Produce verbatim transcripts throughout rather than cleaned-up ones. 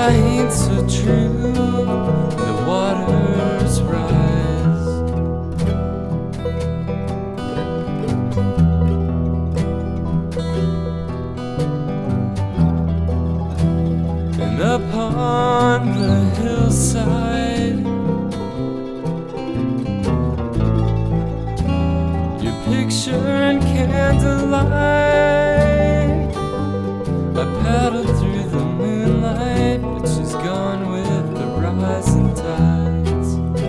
I ain't so true, the waters rise. And upon the hillside, your picture in candlelight, I paddled through the moonlight, but she's gone with the rising tides.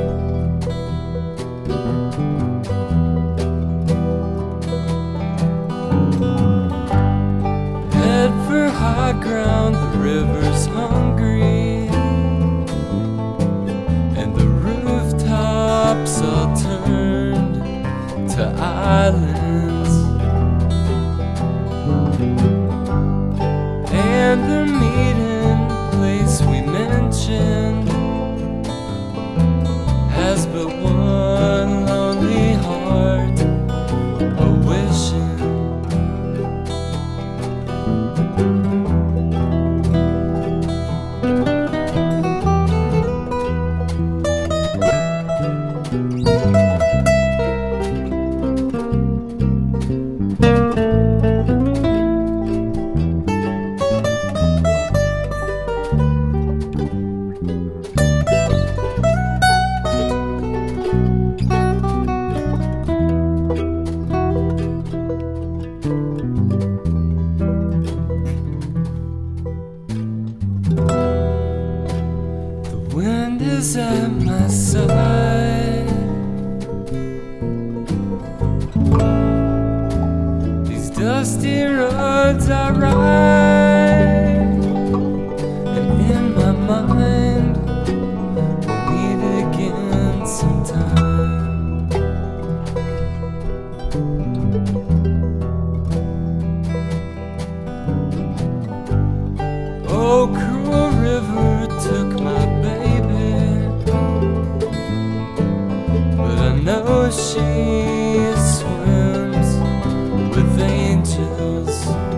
Head for high ground, the river's hungry, and the rooftops all turned to islands. And the meeting place we mentioned has but one lonely heart a-wishing. Wind is at my side. These dusty roads I ride, and in my mind we'll meet again sometime. Oh, cruel river took my baby, but I know she swims with angels.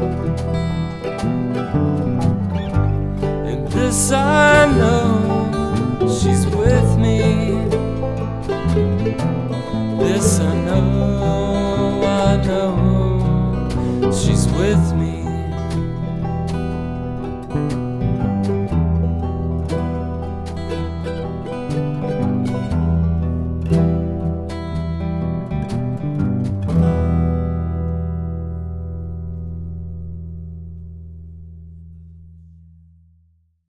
And this I know, she's with me. This I know, I know, she's with me.